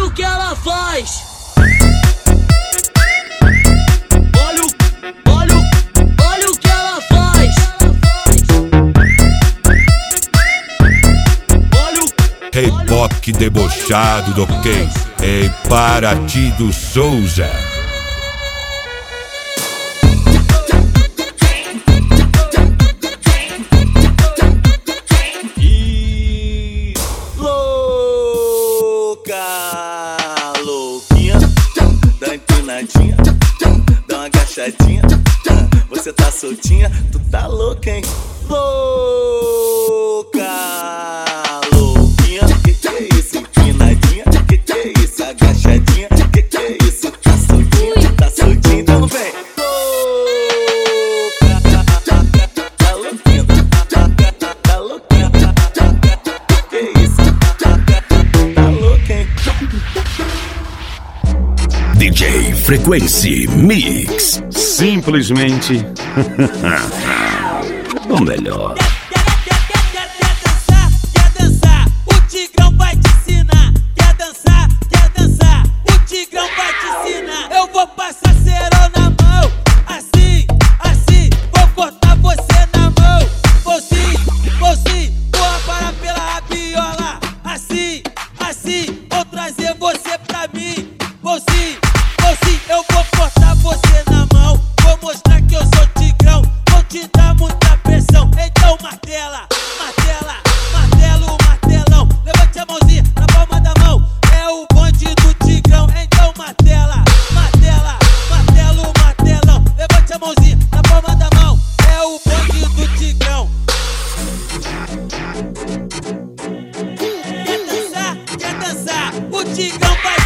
o que ela faz. Olha o que ela faz. Hey pop debochado do quem? Ei, Paraty do Souza. Louquinha, dá empinadinha, dá uma agachadinha. Você tá soltinha, tu tá louca, hein? Louca, louquinha, que é isso? Empinadinha, que é isso? Agachadinha, que é isso? Tá soltinha, então vem. Louca, tá louquinha, tá louquinha, que é isso? Tá louca, hein? DJ Frequency Mix. Simplesmente o melhor. Quer dançar, o Tigrão vai te ensinar. Quer dançar, o Tigrão vai te ensinar. Eu vou passar cerol na mão, assim, vou cortar você na mão. Vou sim, vou aparar pela rabiola. Assim, vou trazer você pra mim. Vou sim, eu vou cortar você na mão. Vou mostrar que eu sou Tigrão, vou te dar muita pressão. Então martela, martelão. Levante a mãozinha na palma da mão. É o bonde do Tigrão. Então martela, martelão. Levante a mãozinha na palma da mão. É o bonde do Tigrão. Quer dançar? O Tigrão vai